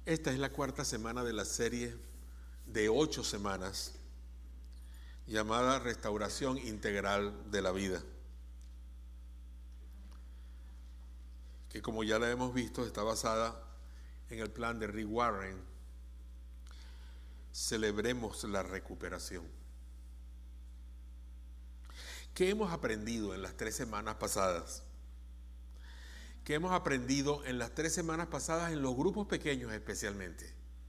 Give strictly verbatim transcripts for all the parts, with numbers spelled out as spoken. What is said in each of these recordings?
Esta es la cuarta semana de la serie de ocho semanas llamada Restauración Integral de la Vida, que como ya la hemos visto está basada en el plan de Rick Warren. Celebremos la recuperación. ¿Qué hemos aprendido en las tres semanas pasadas? ¿Qué hemos aprendido en las tres semanas pasadas en los grupos pequeños especialmente?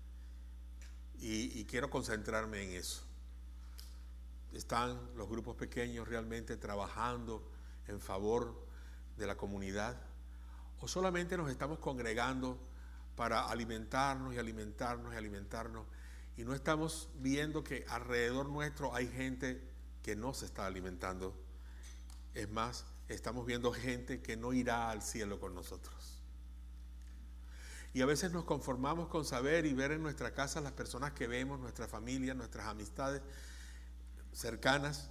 Y, y quiero concentrarme en eso. ¿Están los grupos pequeños realmente trabajando en favor de la comunidad? ¿O solamente nos estamos congregando para alimentarnos y alimentarnos y alimentarnos y no estamos viendo que alrededor nuestro hay gente que no se está alimentando? Es más, estamos viendo gente que no irá al cielo con nosotros. Y a veces nos conformamos con saber y ver en nuestra casa las personas que vemos, nuestra familia, nuestras amistades cercanas,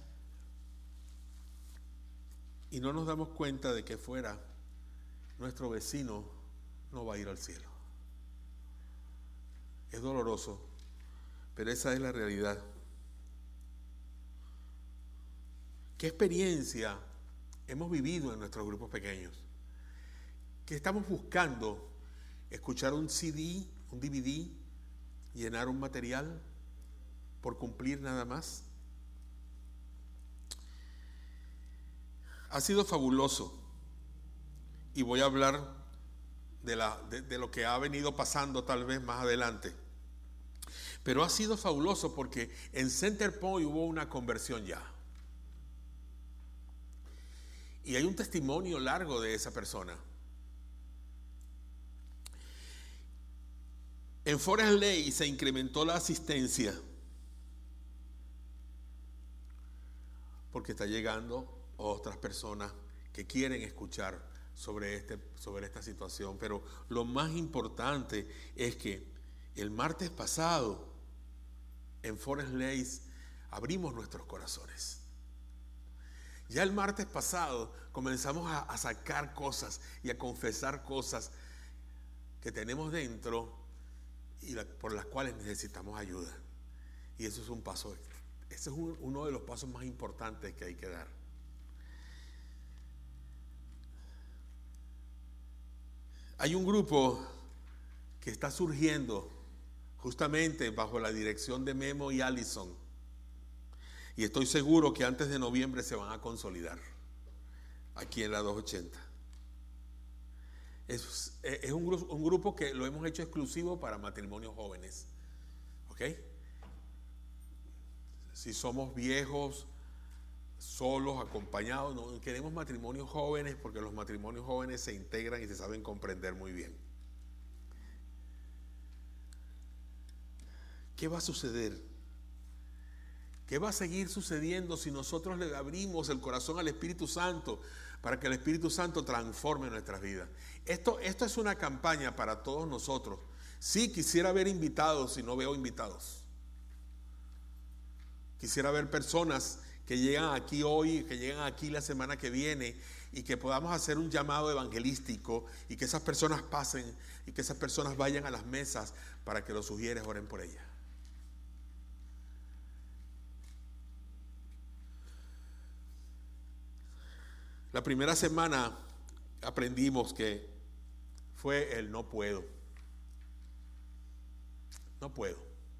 y no nos damos cuenta de que fuera nuestro vecino no va a ir al cielo. Es doloroso, pero esa es la realidad. ¿Qué experiencia hemos vivido en nuestros grupos pequeños? ¿Qué estamos buscando? ¿Escuchar un C D, un D V D, llenar un material por cumplir nada más? Ha sido fabuloso y voy a hablar de, la, de, de lo que ha venido pasando tal vez más adelante. Pero ha sido fabuloso porque en Center Point hubo una conversión ya. Y hay un testimonio largo de esa persona. En Forest Lake se incrementó la asistencia porque está llegando otras personas que quieren escuchar sobre, este, sobre esta situación. Pero lo más importante es que el martes pasado en Forest Lake abrimos nuestros corazones. Ya el martes pasado comenzamos a, a sacar cosas y a confesar cosas que tenemos dentro y la, por las cuales necesitamos ayuda. Y eso es un paso, ese es un, uno de los pasos más importantes que hay que dar. Hay un grupo que está surgiendo justamente bajo la dirección de Memo y Allison. Y estoy seguro que antes de noviembre se van a consolidar aquí en la doscientos ochenta. Es, es un, grupo, un grupo que lo hemos hecho exclusivo para matrimonios jóvenes. ¿Ok? Si somos viejos, solos, acompañados, no queremos matrimonios jóvenes porque los matrimonios jóvenes se integran y se saben comprender muy bien. ¿Qué va a suceder? ¿Qué va a seguir sucediendo si nosotros le abrimos el corazón al Espíritu Santo para que el Espíritu Santo transforme nuestras vidas? Esto, esto es una campaña para todos nosotros. Sí, quisiera ver invitados y no veo invitados. Quisiera ver personas que llegan aquí hoy, que llegan aquí la semana que viene y que podamos hacer un llamado evangelístico y que esas personas pasen y que esas personas vayan a las mesas para que los sugieres oren por ellas. La primera semana aprendimos que fue el no puedo. No puedo.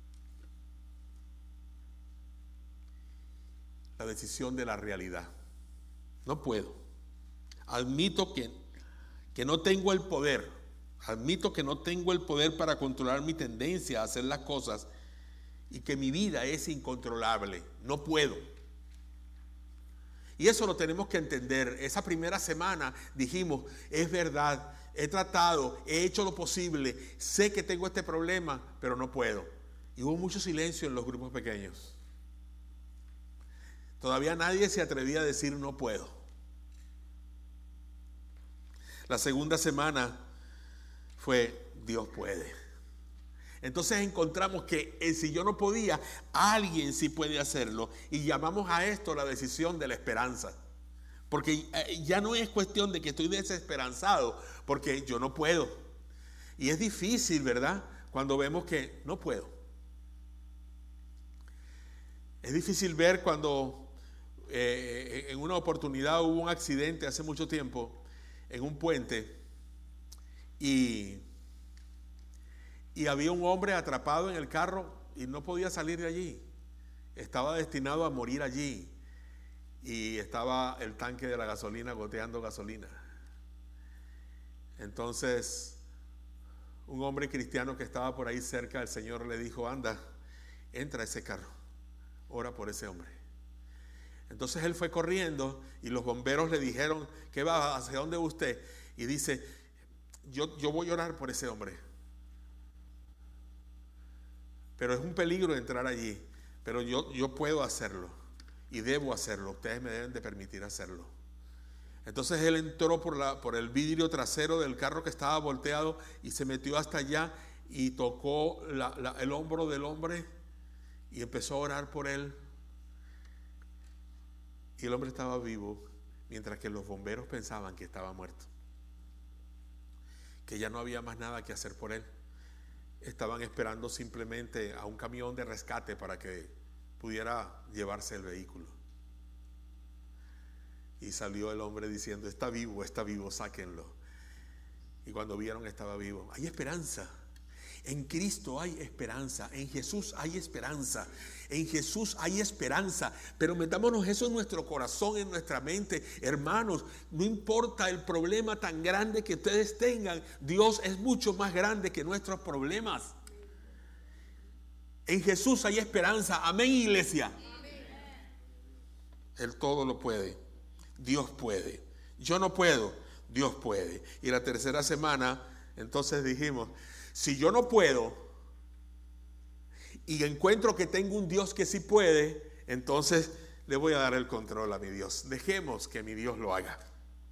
La decisión de la realidad. No puedo. Admito que, que no tengo el poder. Admito que no tengo el poder para controlar mi tendencia a hacer las cosas y que mi vida es incontrolable. No puedo. Y eso lo tenemos que entender. Esa primera semana dijimos, es verdad, he tratado, he hecho lo posible, sé que tengo este problema, pero no puedo. Y hubo mucho silencio en los grupos pequeños. Todavía nadie se atrevía a decir no puedo. La segunda semana fue Dios puede. Entonces encontramos que eh, si yo no podía, alguien sí puede hacerlo. Y llamamos a esto la decisión de la esperanza. Porque eh, ya no es cuestión de que estoy desesperanzado, porque yo no puedo. Y es difícil, ¿verdad? cuando vemos que no puedo. Es difícil ver cuando eh, en una oportunidad hubo un accidente hace mucho tiempo en un puente y, y había un hombre atrapado en el carro y no podía salir de allí. Estaba destinado a morir allí y estaba el tanque de la gasolina goteando gasolina. Entonces, un hombre cristiano que estaba por ahí cerca, el Señor le dijo: anda, entra a ese carro, ora por ese hombre. Entonces él fue corriendo y los bomberos le dijeron: ¿qué va? ¿Hacia dónde va usted? Y dice: yo, yo voy a orar por ese hombre. Pero es un peligro entrar allí, pero yo, yo puedo hacerlo y debo hacerlo, ustedes me deben de permitir hacerlo. Entonces él entró por, la, por el vidrio trasero del carro que estaba volteado y se metió hasta allá y tocó la, la, el hombro del hombre y empezó a orar por él. Y el hombre estaba vivo, mientras que los bomberos pensaban que estaba muerto, que ya no había más nada que hacer por él. Estaban esperando simplemente a un camión de rescate para que pudiera llevarse el vehículo. Y salió el hombre diciendo: está vivo, está vivo, sáquenlo. Y cuando vieron, estaba vivo. Hay esperanza. En Cristo hay esperanza. En Jesús hay esperanza. En Jesús hay esperanza. Pero metámonos eso en nuestro corazón, en nuestra mente. Hermanos, no importa el problema tan grande que ustedes tengan, Dios es mucho más grande que nuestros problemas. En Jesús hay esperanza. Amén, iglesia. Él todo lo puede. Dios puede. Yo no puedo, Dios puede. Y la tercera semana, entonces dijimos: si yo no puedo y encuentro que tengo un Dios que sí puede, entonces le voy a dar el control a mi Dios. Dejemos que mi Dios lo haga.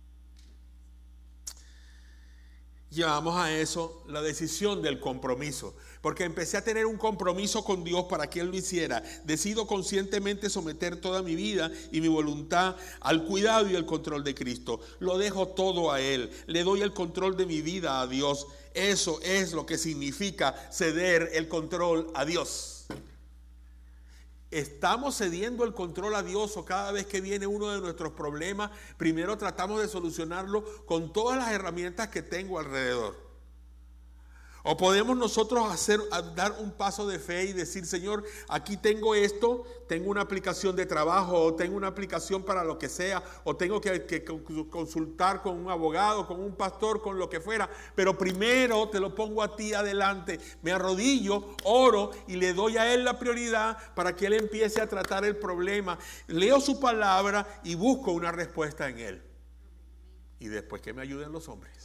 Llevamos a eso la decisión del compromiso, porque empecé a tener un compromiso con Dios para que Él lo hiciera. Decido conscientemente someter toda mi vida y mi voluntad al cuidado y el control de Cristo. Lo dejo todo a Él, le doy el control de mi vida a Dios. Eso es lo que significa ceder el control a Dios. ¿Estamos cediendo el control a Dios, o cada vez que viene uno de nuestros problemas, primero tratamos de solucionarlo con todas las herramientas que tengo alrededor? ¿O podemos nosotros hacer, dar un paso de fe y decir: Señor, aquí tengo esto, tengo una aplicación de trabajo, o tengo una aplicación para lo que sea, o tengo que, que consultar con un abogado, con un pastor, con lo que fuera, pero primero te lo pongo a ti adelante, me arrodillo, oro y le doy a Él la prioridad para que Él empiece a tratar el problema? Leo su palabra y busco una respuesta en Él, y después que me ayuden los hombres.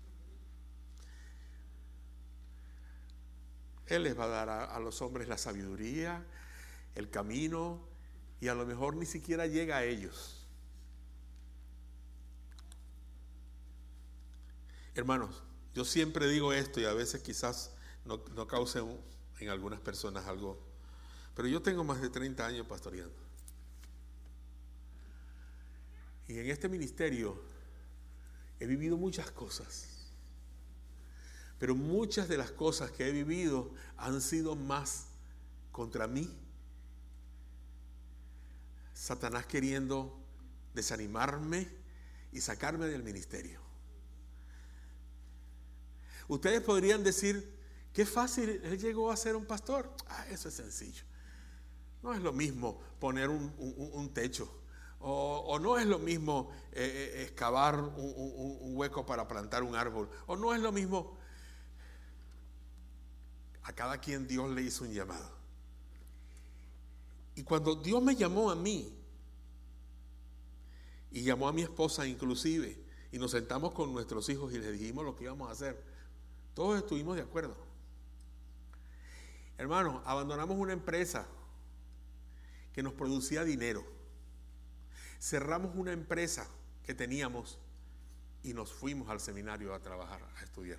Él les va a dar a, a los hombres la sabiduría, el camino, y a lo mejor ni siquiera llega a ellos. Hermanos, yo siempre digo esto y a veces quizás no, no cause un, en algunas personas algo, pero yo tengo más de treinta años pastoreando. Y en este ministerio he vivido muchas cosas. Pero muchas de las cosas que he vivido han sido más contra mí. Satanás queriendo desanimarme y sacarme del ministerio. Ustedes podrían decir: qué fácil, él llegó a ser un pastor. Ah, eso es sencillo. No es lo mismo poner un, un, un techo. O, o no es lo mismo eh, eh, excavar un, un, un hueco para plantar un árbol. O no es lo mismo. A cada quien Dios le hizo un llamado. Y cuando Dios me llamó a mí, y llamó a mi esposa inclusive, y nos sentamos con nuestros hijos y les dijimos lo que íbamos a hacer, todos estuvimos de acuerdo. Hermanos, abandonamos una empresa que nos producía dinero. Cerramos una empresa que teníamos y nos fuimos al seminario a trabajar, a estudiar.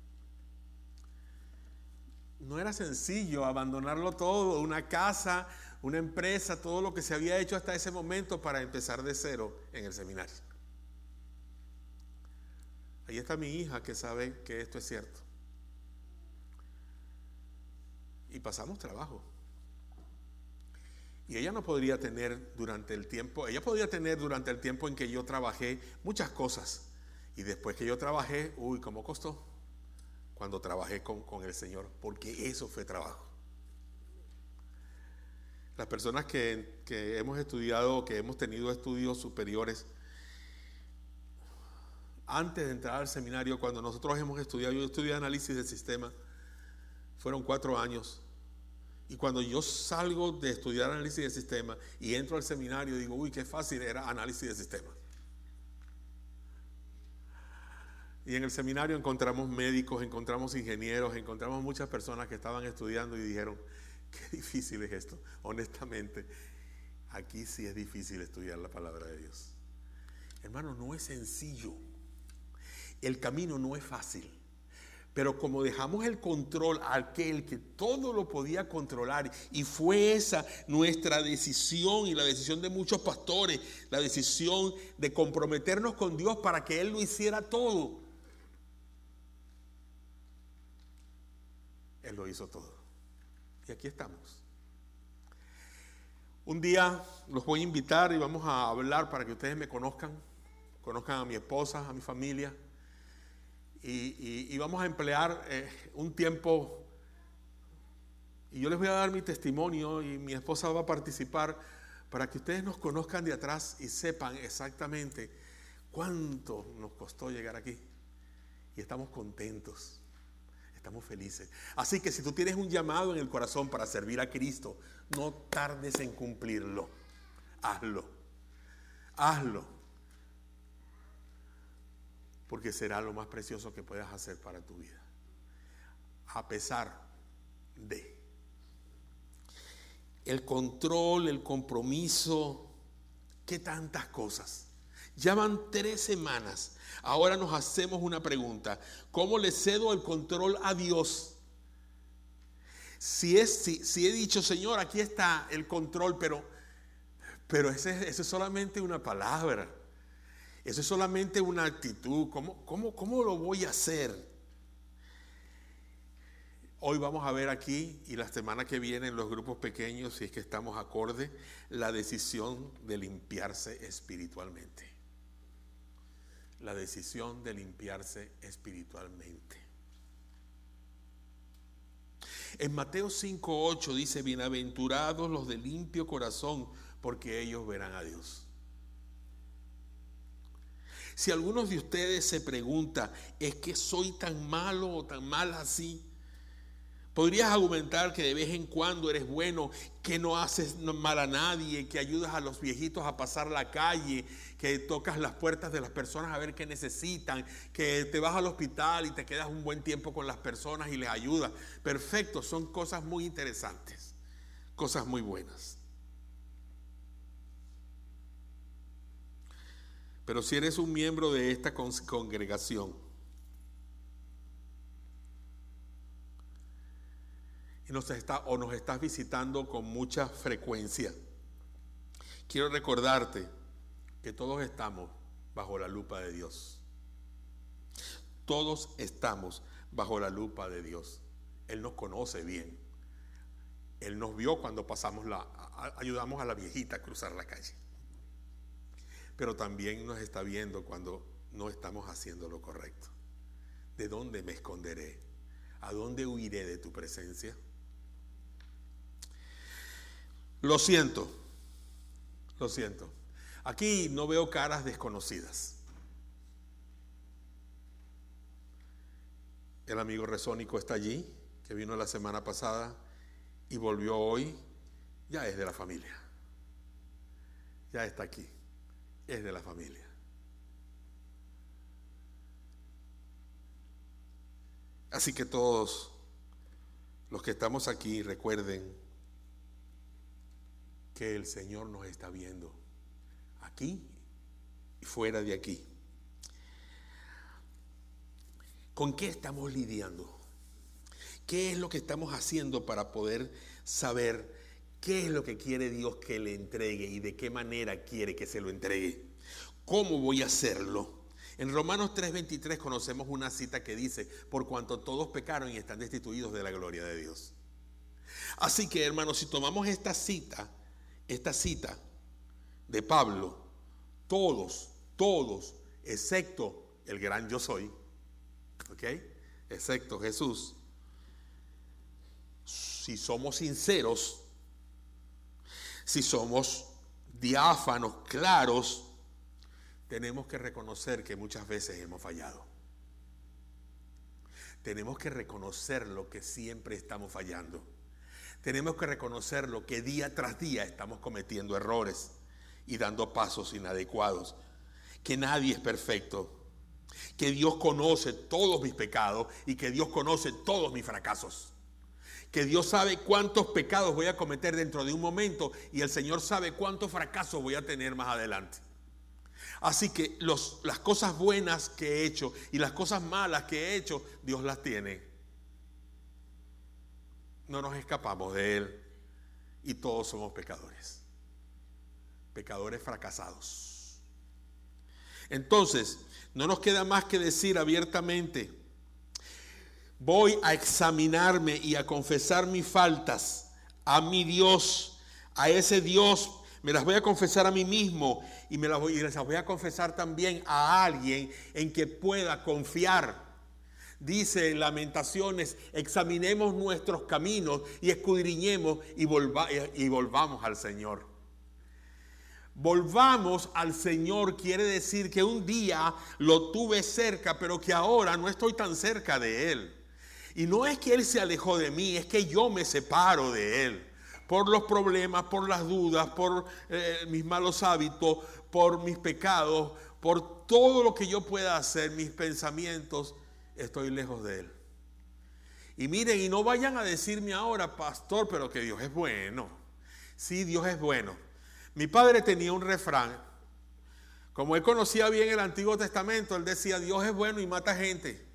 No era sencillo abandonarlo todo, una casa, una empresa, todo lo que se había hecho hasta ese momento para empezar de cero en el seminario. Ahí está mi hija que sabe que esto es cierto. pasamos trabajo. Y ella no podría tener durante el tiempo, ella podría tener durante el tiempo en que yo trabajé muchas cosas. Y después que yo trabajé, uy, ¿cómo costó? Cuando trabajé con, con el Señor, porque eso fue trabajo. Las personas que, que hemos estudiado, que hemos tenido estudios superiores, antes de entrar al seminario, cuando nosotros hemos estudiado, yo estudié análisis del sistema, fueron cuatro años. Y cuando yo salgo de estudiar análisis del sistema y entro al seminario, digo, uy, qué fácil era análisis del sistema. Y en el seminario encontramos médicos, encontramos ingenieros, encontramos muchas personas que estaban estudiando y dijeron, qué difícil es esto. Honestamente, aquí sí es difícil estudiar la palabra de Dios. Hermano, no es sencillo. El camino no es fácil. Pero como dejamos el control a aquel que todo lo podía controlar, y fue esa nuestra decisión y la decisión de muchos pastores, la decisión de comprometernos con Dios para que Él lo hiciera todo. Él lo hizo todo. Y aquí estamos. Un día los voy a invitar y vamos a hablar para que ustedes me conozcan, conozcan a mi esposa, a mi familia. Y, y, y vamos a emplear eh, un tiempo, y yo les voy a dar mi testimonio y mi esposa va a participar para que ustedes nos conozcan de atrás y sepan exactamente cuánto nos costó llegar aquí. Y estamos contentos, estamos felices. Así que si tú tienes un llamado en el corazón para servir a Cristo, no tardes en cumplirlo. Hazlo, hazlo. Porque será lo más precioso que puedas hacer para tu vida. A pesar de el control, el compromiso, qué tantas cosas. Ya van tres semanas. Ahora nos hacemos una pregunta. ¿Cómo le cedo el control a Dios? Si, es, si, si he dicho, Señor, aquí está el control, pero, pero ese, ese es solamente una palabra. Eso es solamente una actitud. ¿Cómo, cómo, cómo lo voy a hacer? Hoy vamos a ver aquí, y la semana que viene en los grupos pequeños, si es que estamos acorde, la decisión de limpiarse espiritualmente. La decisión de limpiarse espiritualmente. En Mateo cinco ocho dice, bienaventurados los de limpio corazón, porque ellos verán a Dios. Si algunos de ustedes se preguntan, ¿es que soy tan malo o tan mal así? Podrías argumentar que de vez en cuando eres bueno, que no haces mal a nadie, que ayudas a los viejitos a pasar la calle, que tocas las puertas de las personas a ver qué necesitan, que te vas al hospital y te quedas un buen tiempo con las personas y les ayudas. Perfecto, son cosas muy interesantes, cosas muy buenas. Pero si eres un miembro de esta congregación y nos está, o nos estás visitando con mucha frecuencia, quiero recordarte que todos estamos bajo la lupa de Dios. Todos estamos bajo la lupa de Dios. Él nos conoce bien. Él nos vio cuando pasamos la, ayudamos a la viejita a cruzar la calle. Pero también nos está viendo cuando no estamos haciendo lo correcto. ¿De dónde me esconderé? ¿A dónde huiré de tu presencia? Lo siento, lo siento. Aquí no veo caras desconocidas. El amigo Resónico está allí, que vino la semana pasada y volvió hoy. Ya es de la familia. Ya está aquí. Es de la familia. Así que todos los que estamos aquí recuerden que el Señor nos está viendo aquí y fuera de aquí. ¿Con qué estamos lidiando? ¿Qué es lo que estamos haciendo para poder saber qué es lo que quiere Dios que le entregue y de qué manera quiere que se lo entregue? ¿Cómo voy a hacerlo? En Romanos tres veintitrés conocemos una cita que dice, por cuanto todos pecaron y están destituidos de la gloria de Dios. Así que, hermanos, si tomamos esta cita, esta cita de Pablo, todos, todos, excepto el gran yo soy, ¿ok? Excepto Jesús, si somos sinceros, si somos diáfanos, claros, tenemos que reconocer que muchas veces hemos fallado. Tenemos que reconocer lo que siempre estamos fallando. Tenemos que reconocer lo que día tras día estamos cometiendo errores y dando pasos inadecuados. Que nadie es perfecto. Que Dios conoce todos mis pecados y que Dios conoce todos mis fracasos. Que Dios sabe cuántos pecados voy a cometer dentro de un momento y el Señor sabe cuántos fracasos voy a tener más adelante. Así que los, las cosas buenas que he hecho y las cosas malas que he hecho, Dios las tiene. No nos escapamos de Él y todos somos pecadores. Pecadores fracasados. Entonces, no nos queda más que decir abiertamente: voy a examinarme y a confesar mis faltas a mi Dios, a ese Dios. Me las voy a confesar a mí mismo y me las voy, y las voy a confesar también a alguien en que pueda confiar. Dice en Lamentaciones: examinemos nuestros caminos y escudriñemos y, volva, y volvamos al Señor. Volvamos al Señor quiere decir que un día lo tuve cerca, pero que ahora no estoy tan cerca de Él. Y no es que Él se alejó de mí, es que yo me separo de Él. Por los problemas, por las dudas, por eh, mis malos hábitos, por mis pecados, por todo lo que yo pueda hacer, mis pensamientos, estoy lejos de Él. Y miren, y no vayan a decirme ahora: pastor, pero que Dios es bueno. Sí, Dios es bueno. Mi padre tenía un refrán. Como él conocía bien el Antiguo Testamento, él decía: Dios es bueno y mata gente.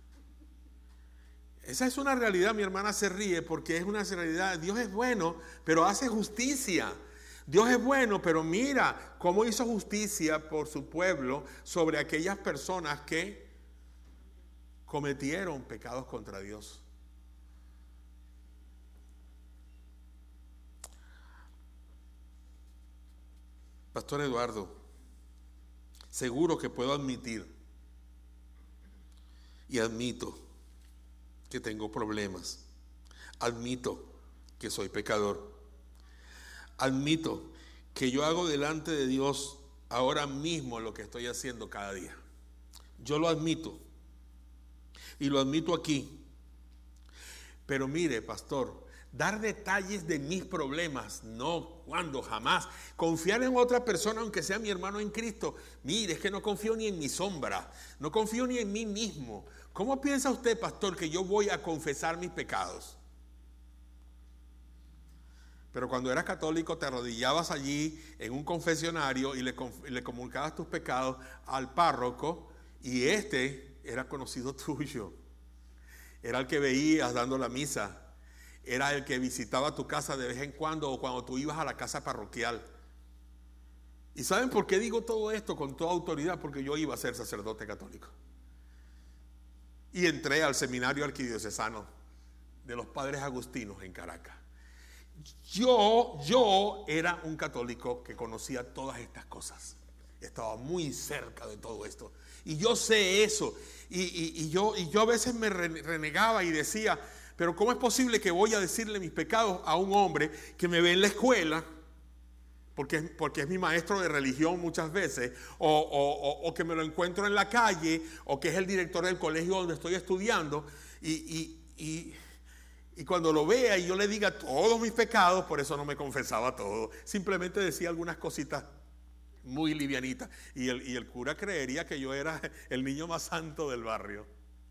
Esa es una realidad. Mi hermana se ríe porque es una realidad. Dios es bueno, pero hace justicia. Dios es bueno, pero mira cómo hizo justicia por su pueblo sobre aquellas personas que cometieron pecados contra Dios. Pastor Eduardo, seguro que puedo admitir y admito que tengo problemas. Admito que soy pecador. Admito que yo hago delante de Dios ahora mismo lo que estoy haciendo cada día. Yo lo admito. Y lo admito aquí. Pero mire, pastor, dar detalles de mis problemas, no, cuando, jamás. Confiar en otra persona, aunque sea mi hermano en Cristo. Mire, es que no confío ni en mi sombra, no confío ni en mí mismo. ¿Cómo piensa usted, pastor, que yo voy a confesar mis pecados? Pero cuando eras católico te arrodillabas allí en un confesionario y le, y le comunicabas tus pecados al párroco, y este era conocido tuyo. Era el que veías dando la misa. Era el que visitaba tu casa de vez en cuando o cuando tú ibas a la casa parroquial. ¿Y saben por qué digo todo esto con toda autoridad? Porque yo iba a ser sacerdote católico. Y entré al seminario arquidiocesano de los padres agustinos en Caracas. Yo, yo era un católico que conocía todas estas cosas. Estaba muy cerca de todo esto. Y yo sé eso. Y, y, y, yo, y yo a veces me renegaba y decía: pero ¿cómo es posible que voy a decirle mis pecados a un hombre que me ve en la escuela? Porque, porque es mi maestro de religión muchas veces, o, o, o que me lo encuentro en la calle, o que es el director del colegio donde estoy estudiando, y, y, y, y cuando lo vea y yo le diga todos mis pecados, por eso no me confesaba todo, simplemente decía algunas cositas muy livianitas, y el, y el cura creería que yo era el niño más santo del barrio.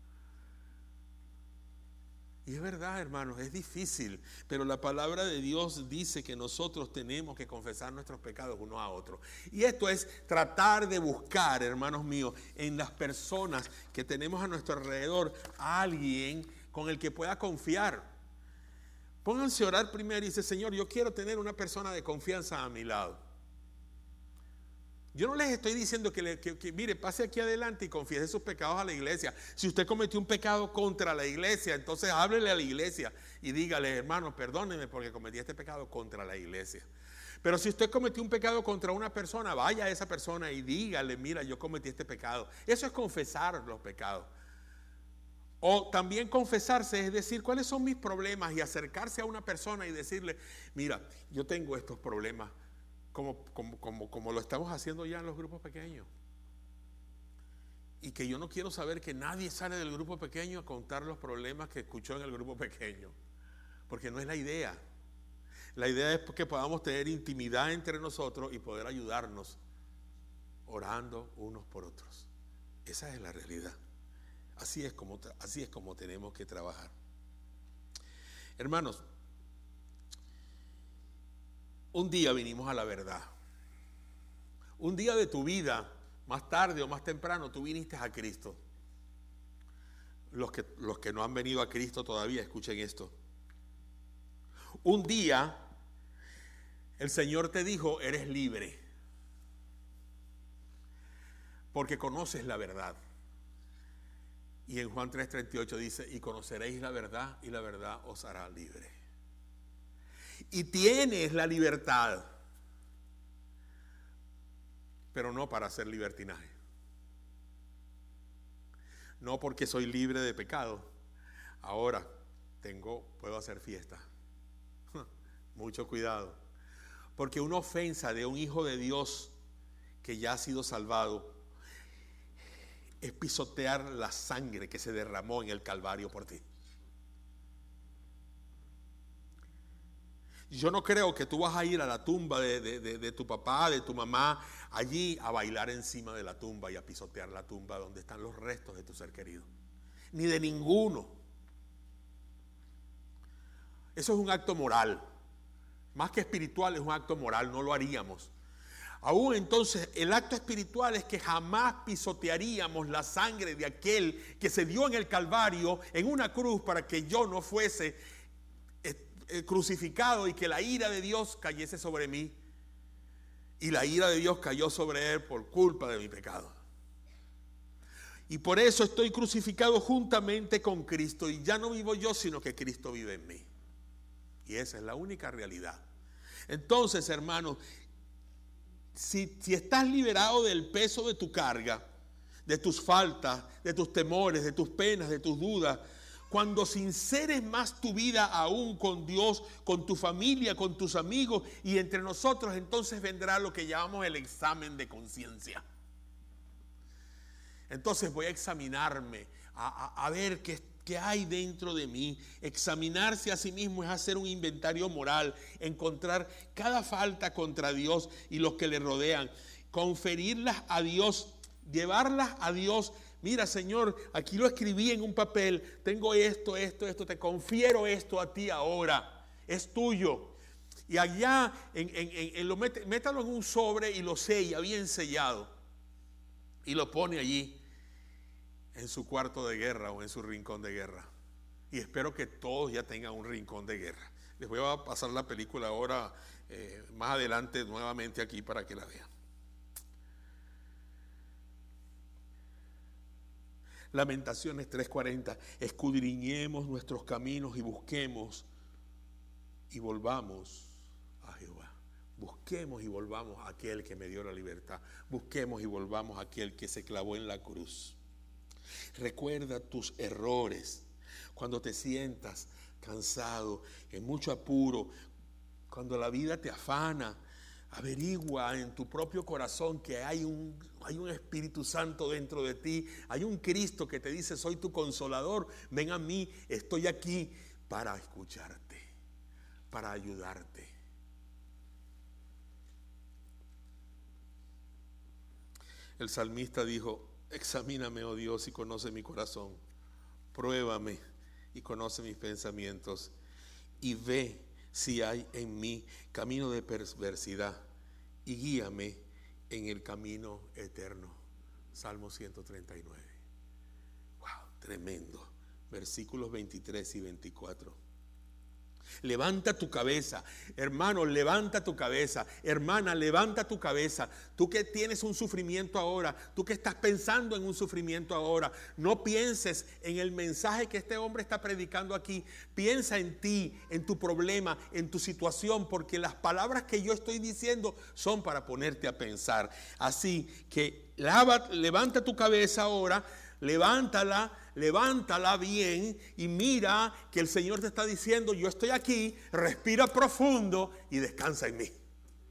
Y es verdad, hermanos, es difícil, pero la palabra de Dios dice que nosotros tenemos que confesar nuestros pecados unos a otros. Y esto es tratar de buscar, hermanos míos, en las personas que tenemos a nuestro alrededor, a alguien con el que pueda confiar. Pónganse a orar primero y dice: Señor, yo quiero tener una persona de confianza a mi lado. Yo no les estoy diciendo que, le, que, que mire, pase aquí adelante y confiese sus pecados a la iglesia. Si usted cometió un pecado contra la iglesia, entonces háblele a la iglesia y dígale, hermano, perdóneme porque cometí este pecado contra la iglesia. Pero si usted cometió un pecado contra una persona, vaya a esa persona y dígale, mira, yo cometí este pecado. Eso es confesar los pecados. O también confesarse es decir, ¿cuáles son mis problemas? Y acercarse a una persona y decirle, mira, yo tengo estos problemas. Como, como, como, como lo estamos haciendo ya en los grupos pequeños. Y que yo no quiero saber que nadie sale del grupo pequeño a contar los problemas que escuchó en el grupo pequeño. Porque no es la idea. La idea es que podamos tener intimidad entre nosotros y poder ayudarnos orando unos por otros. Esa es la realidad. Así es como, así es como tenemos que trabajar. Hermanos, un día vinimos a la verdad. Un día de tu vida, más tarde o más temprano, tú viniste a Cristo. Los que, los que no han venido a Cristo todavía, escuchen esto. Un día, el Señor te dijo, eres libre. Porque conoces la verdad. Y en Juan tres treinta y ocho dice, y conoceréis la verdad y la verdad os hará libre. Y tienes la libertad, pero no para hacer libertinaje. No porque soy libre de pecado, ahora tengo, puedo hacer fiesta. Mucho cuidado, porque una ofensa de un hijo de Dios que ya ha sido salvado es pisotear la sangre que se derramó en el Calvario por ti. Yo no creo que tú vas a ir a la tumba de, de, de, de tu papá, de tu mamá, allí a bailar encima de la tumba y a pisotear la tumba donde están los restos de tu ser querido. Ni de ninguno. Eso es un acto moral. Más que espiritual, es un acto moral, no lo haríamos. Aún entonces, el acto espiritual es que jamás pisotearíamos la sangre de aquel que se dio en el Calvario, en una cruz, para que yo no fuese crucificado y que la ira de Dios cayese sobre mí. Y la ira de Dios cayó sobre él por culpa de mi pecado. Y por eso estoy crucificado juntamente con Cristo. Y ya no vivo yo, sino que Cristo vive en mí. Y esa es la única realidad. Entonces, hermanos, si, si estás liberado del peso de tu carga, de tus faltas, de tus temores, de tus penas, de tus dudas, cuando sinceres más tu vida aún con Dios, con tu familia, con tus amigos y entre nosotros, entonces vendrá lo que llamamos el examen de conciencia. Entonces voy a examinarme, a, a, a ver qué, qué hay dentro de mí. Examinarse a sí mismo es hacer un inventario moral, encontrar cada falta contra Dios y los que le rodean, conferirlas a Dios, llevarlas a Dios. Mira, Señor, aquí lo escribí en un papel, tengo esto, esto, esto, te confiero esto a ti ahora, es tuyo. Y allá, en, en, en, en lo met, métalo en un sobre y lo sella, bien sellado. Y lo pone allí, en su cuarto de guerra o en su rincón de guerra. Y espero que todos ya tengan un rincón de guerra. Les voy a pasar la película ahora, eh, más adelante, nuevamente aquí para que la vean. Lamentaciones tres cuarenta, escudriñemos nuestros caminos y busquemos y volvamos a Jehová. Busquemos y volvamos a aquel que me dio la libertad. Busquemos y volvamos a aquel que se clavó en la cruz. Recuerda tus errores. Cuando te sientas cansado, en mucho apuro, cuando la vida te afana, averigua en tu propio corazón que hay un, hay un Espíritu Santo dentro de ti, hay un Cristo que te dice, soy tu consolador, ven a mí, estoy aquí para escucharte, para ayudarte. El salmista dijo, examíname, oh Dios, y conoce mi corazón, pruébame y conoce mis pensamientos, y ve si hay en mí camino de perversidad, y guíame en el camino eterno. Salmo ciento treinta y nueve. Wow, tremendo. Versículos veintitrés y veinticuatro. Levanta tu cabeza, hermano, levanta tu cabeza, hermana, levanta tu cabeza. Tú que tienes un sufrimiento ahora, tú que estás pensando en un sufrimiento ahora, no pienses en el mensaje que este hombre está predicando aquí. Piensa en ti, en tu problema, en tu situación, porque las palabras que yo estoy diciendo son para ponerte a pensar. Así que lava, levanta tu cabeza ahora. Levántala, levántala bien y mira que el Señor te está diciendo: yo estoy aquí, respira profundo y descansa en mí.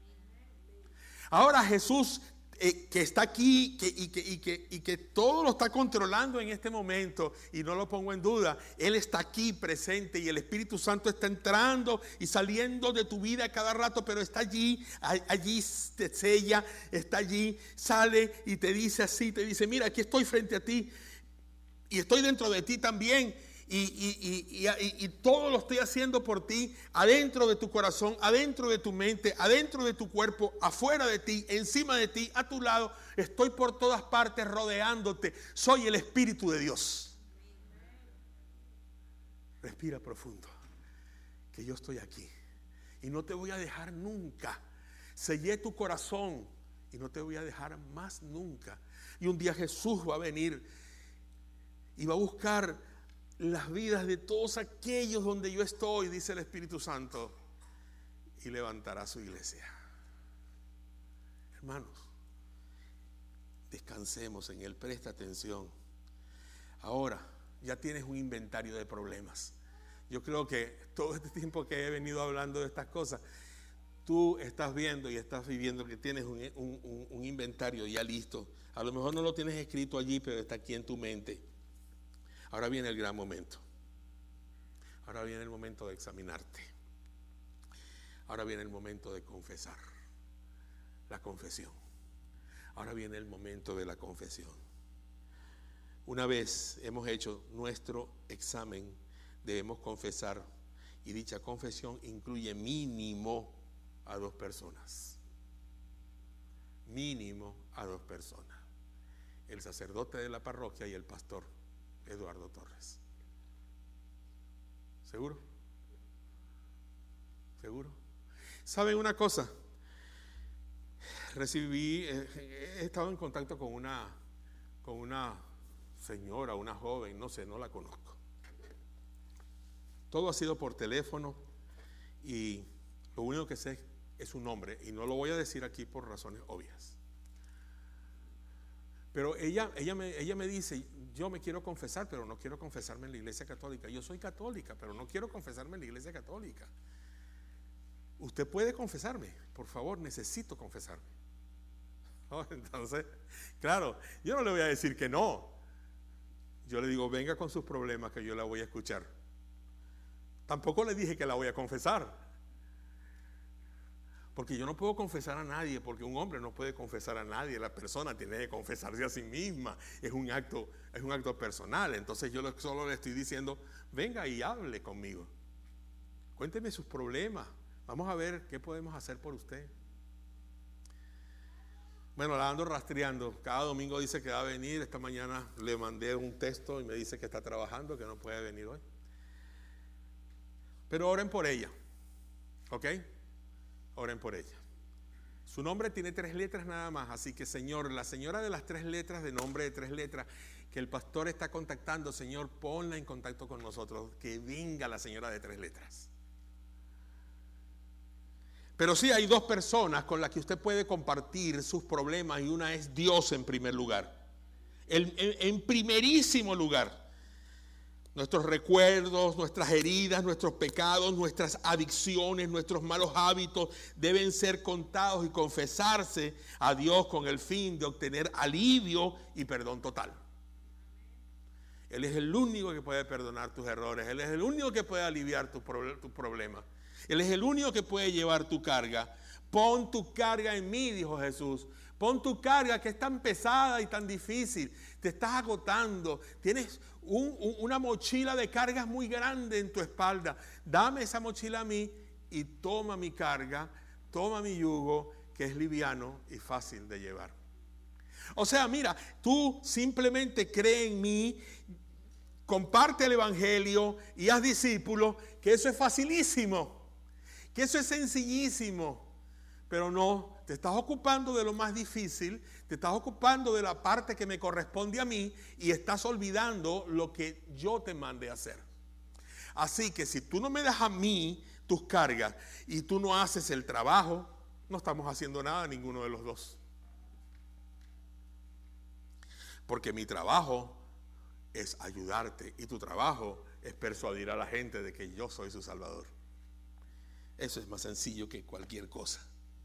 Ahora Jesús eh, que está aquí que, y, que, y, que, y que todo lo está controlando en este momento, y no lo pongo en duda, Él está aquí presente y el Espíritu Santo está entrando y saliendo de tu vida cada rato, pero está allí, allí te sella, está allí, sale y te dice así, te dice: mira, aquí estoy frente a ti y estoy dentro de ti también. Y, y, y, y, y todo lo estoy haciendo por ti, adentro de tu corazón, adentro de tu mente, adentro de tu cuerpo, afuera de ti, encima de ti, a tu lado. Estoy por todas partes rodeándote. Soy el Espíritu de Dios. Respira profundo, que yo estoy aquí y no te voy a dejar nunca. Sellé tu corazón y no te voy a dejar más nunca. Y un día Jesús va a venir y va a buscar las vidas de todos aquellos donde yo estoy, dice el Espíritu Santo, y levantará su iglesia. Hermanos, descansemos en Él, presta atención. Ahora ya tienes un inventario de problemas. Yo creo que todo este tiempo que he venido hablando de estas cosas, tú estás viendo y estás viviendo que tienes un, un, un inventario ya listo. A lo mejor no lo tienes escrito allí, pero está aquí en tu mente. Ahora viene el gran momento. Ahora viene el momento de examinarte. Ahora viene el momento de confesar. La confesión. Ahora viene el momento de la confesión. Una vez hemos hecho nuestro examen, debemos confesar. Y dicha confesión incluye mínimo a dos personas. Mínimo a dos personas. El sacerdote de la parroquia y el pastor Eduardo Torres. ¿Seguro? ¿Seguro? ¿Saben una cosa? Recibí, eh, he estado en contacto con una, con una señora, una joven, no sé, no la conozco. Todo ha sido por teléfono y lo único que sé es su nombre, y no lo voy a decir aquí por razones obvias. Pero ella, ella, me, ella me dice: yo me quiero confesar, pero no quiero confesarme en la iglesia católica. Yo soy católica, pero no quiero confesarme en la iglesia católica. Usted puede confesarme, por favor, necesito confesarme. ¿No? Entonces, claro, yo no le voy a decir que no. Yo le digo: venga con sus problemas, que yo la voy a escuchar. Tampoco le dije que la voy a confesar, porque yo no puedo confesar a nadie, porque un hombre no puede confesar a nadie. La persona tiene que confesarse a sí misma. Es un acto, es un acto personal. Entonces yo solo le estoy diciendo: venga y hable conmigo. Cuénteme sus problemas. Vamos a ver qué podemos hacer por usted. Bueno, la ando rastreando. Cada domingo dice que va a venir. Esta mañana le mandé un texto y me dice que está trabajando, que no puede venir hoy. Pero oren por ella. ¿Ok? Oren por ella. Su nombre tiene tres letras nada más, así que, Señor, la señora de las tres letras, de nombre de tres letras, que el pastor está contactando, Señor, ponla en contacto con nosotros, que venga la señora de tres letras. Pero sí hay dos personas con las que usted puede compartir sus problemas, y una es Dios en primer lugar, en, en, en primerísimo lugar. Nuestros recuerdos, nuestras heridas, nuestros pecados, nuestras adicciones, nuestros malos hábitos deben ser contados y confesarse a Dios con el fin de obtener alivio y perdón total. Él es el único que puede perdonar tus errores. Él es el único que puede aliviar tus tu problemas. Él es el único que puede llevar tu carga. Pon tu carga en mí, dijo Jesús. Pon tu carga, que es tan pesada y tan difícil. Te estás agotando. Tienes un, un, una mochila de cargas muy grande en tu espalda. Dame esa mochila a mí y toma mi carga, toma mi yugo, que es liviano y fácil de llevar. O sea, mira, tú simplemente cree en mí, comparte el evangelio y haz discípulos, que eso es facilísimo, que eso es sencillísimo. Pero no, te estás ocupando de lo más difícil, te estás ocupando de la parte que me corresponde a mí y estás olvidando lo que yo te mandé a hacer. Así que si tú no me das a mí tus cargas y tú no haces el trabajo, no estamos haciendo nada ninguno de los dos. Porque mi trabajo es ayudarte y tu trabajo es persuadir a la gente de que yo soy su Salvador. Eso es más sencillo que cualquier cosa.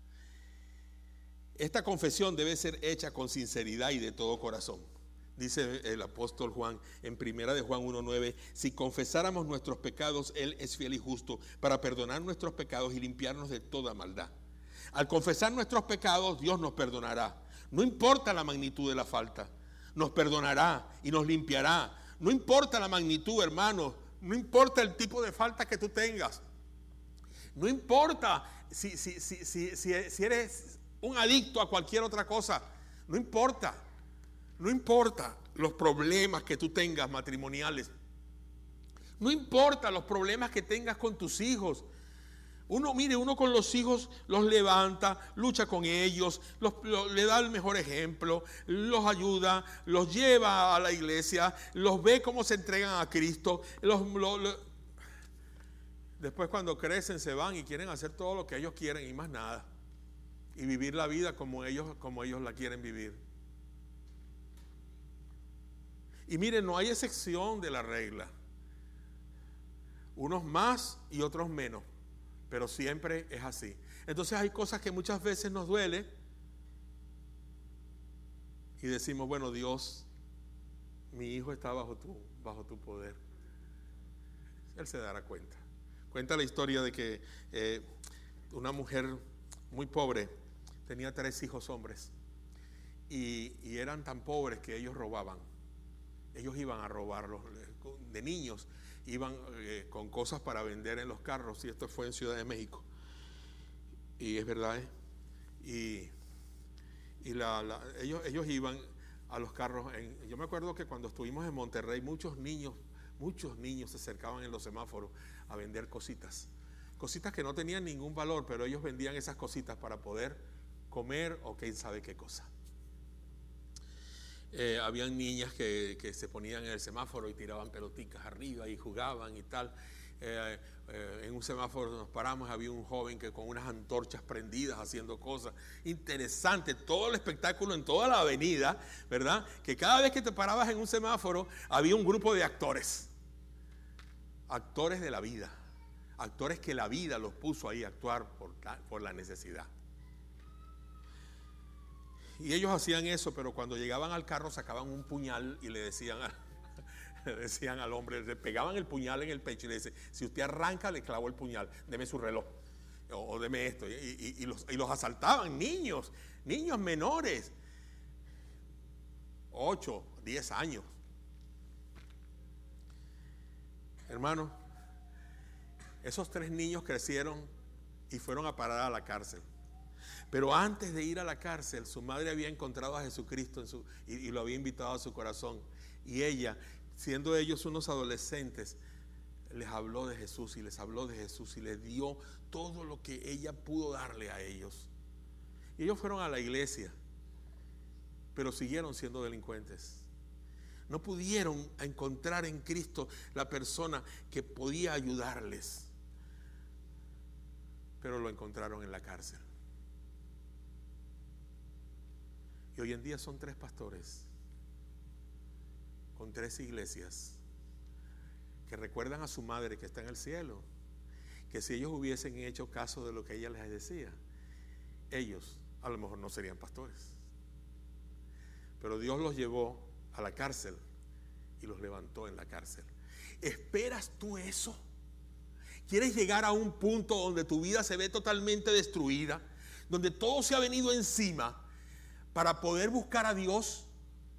Esta confesión debe ser hecha con sinceridad y de todo corazón. Dice el apóstol Juan en primera de Juan uno nueve, si confesáramos nuestros pecados, Él es fiel y justo para perdonar nuestros pecados y limpiarnos de toda maldad. Al confesar nuestros pecados, Dios nos perdonará. No importa la magnitud de la falta, nos perdonará y nos limpiará. No importa la magnitud, hermanos, no importa el tipo de falta que tú tengas. No importa si, si, si, si, si, si eres un adicto a cualquier otra cosa, no importa, no importa los problemas que tú tengas matrimoniales, no importa los problemas que tengas con tus hijos. Uno, mire, uno con los hijos los levanta, lucha con ellos, los, los, le da el mejor ejemplo, los ayuda, los lleva a la iglesia, los ve cómo se entregan a Cristo. Los, los, los, después cuando crecen se van y quieren hacer todo lo que ellos quieren y más nada. Y vivir la vida como ellos, como ellos la quieren vivir. Y miren, no hay excepción de la regla. Unos más y otros menos, pero siempre es así. Entonces hay cosas que muchas veces nos duele y decimos, bueno, Dios, mi hijo está bajo tu, bajo tu poder. Él se dará cuenta. Cuenta la historia de que eh, una mujer muy pobre tenía tres hijos hombres y, y eran tan pobres que ellos robaban. Ellos iban a robarlos de niños, iban eh, con cosas para vender en los carros, y esto fue en Ciudad de México. Y es verdad, ¿eh? Y, y la, la, ellos, ellos iban a los carros. En, yo me acuerdo que cuando estuvimos en Monterrey, muchos niños, muchos niños se acercaban en los semáforos a vender cositas. Cositas que no tenían ningún valor, pero ellos vendían esas cositas para poder comer o quién sabe qué cosa. Eh, habían niñas que, que se ponían en el semáforo y tiraban pelotitas arriba y jugaban y tal. Eh, eh, en un semáforo nos paramos, había un joven que con unas antorchas prendidas haciendo cosas. Interesante, todo el espectáculo en toda la avenida, ¿verdad? Que cada vez que te parabas en un semáforo había un grupo de actores. Actores de la vida. Actores que la vida los puso ahí a actuar por la, por la necesidad. Y ellos hacían eso, pero cuando llegaban al carro sacaban un puñal y le decían, a, le decían al hombre, le pegaban el puñal en el pecho y le decían, si usted arranca le clavo el puñal, deme su reloj o, o deme esto. Y, y, y, los, y los asaltaban, niños, niños menores, ocho, diez años. Hermano, esos tres niños crecieron y fueron a parar a la cárcel. Pero antes de ir a la cárcel, su madre había encontrado a Jesucristo en su, y, y lo había invitado a su corazón. Y ella, siendo ellos unos adolescentes, les habló de Jesús y les habló de Jesús y les dio todo lo que ella pudo darle a ellos. Y ellos fueron a la iglesia, pero siguieron siendo delincuentes. No pudieron encontrar en Cristo la persona que podía ayudarles, pero lo encontraron en la cárcel. Y hoy en día son tres pastores con tres iglesias que recuerdan a su madre que está en el cielo, que si ellos hubiesen hecho caso de lo que ella les decía, ellos a lo mejor no serían pastores. Pero Dios los llevó a la cárcel y los levantó en la cárcel. ¿Esperas tú eso? ¿Quieres llegar a un punto donde tu vida se ve totalmente destruida, donde todo se ha venido encima, para poder buscar a Dios?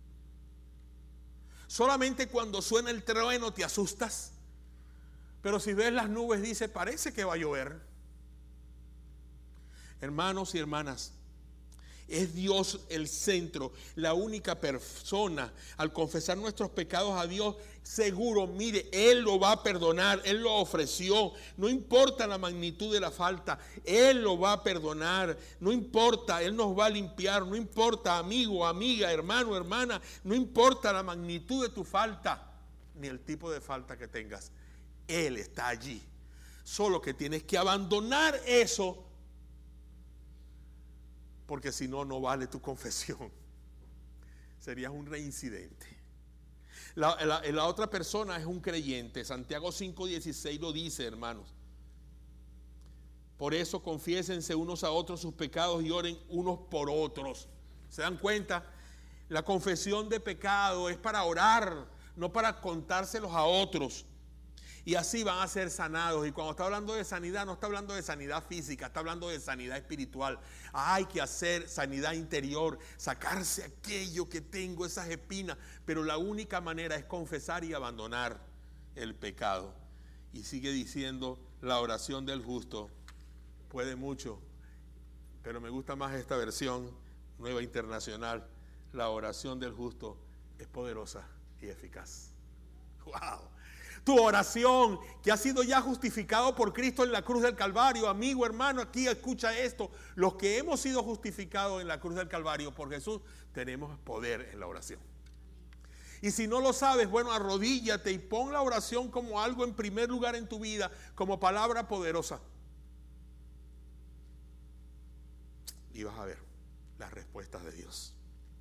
Solamente cuando suena el trueno te asustas, pero si ves las nubes dice, parece que va a llover. Hermanos y hermanas, Es Dios el centro, la única persona. Al confesar nuestros pecados a Dios, seguro, mire, Él lo va a perdonar, Él lo ofreció. No importa la magnitud de la falta, Él lo va a perdonar. No importa, Él nos va a limpiar. No importa, amigo, amiga, hermano, hermana, no importa la magnitud de tu falta, ni el tipo de falta que tengas. Él está allí. Solo que tienes que abandonar eso, porque si no, no vale tu confesión. Serías un reincidente. La, la, la otra persona es un creyente. Santiago cinco dieciséis lo dice, hermanos. Por eso confiésense unos a otros sus pecados y oren unos por otros. ¿Se dan cuenta? La confesión de pecado es para orar, no para contárselos a otros. Y así van a ser sanados. Y cuando está hablando de sanidad, no está hablando de sanidad física, está hablando de sanidad espiritual. Hay que hacer sanidad interior, sacarse aquello que tengo, esas espinas. Pero la única manera es confesar y abandonar el pecado. Y sigue diciendo, la oración del justo puede mucho. Pero me gusta más esta versión, Nueva Internacional. La oración del justo es poderosa y eficaz. ¡Wow! Tu oración, que ha sido ya justificado por Cristo en la cruz del Calvario. Amigo, hermano, aquí escucha esto. Los que hemos sido justificados en la cruz del Calvario por Jesús, tenemos poder en la oración. Y si no lo sabes, bueno, arrodíllate y pon la oración como algo en primer lugar en tu vida, como palabra poderosa. Y vas a ver las respuestas de Dios.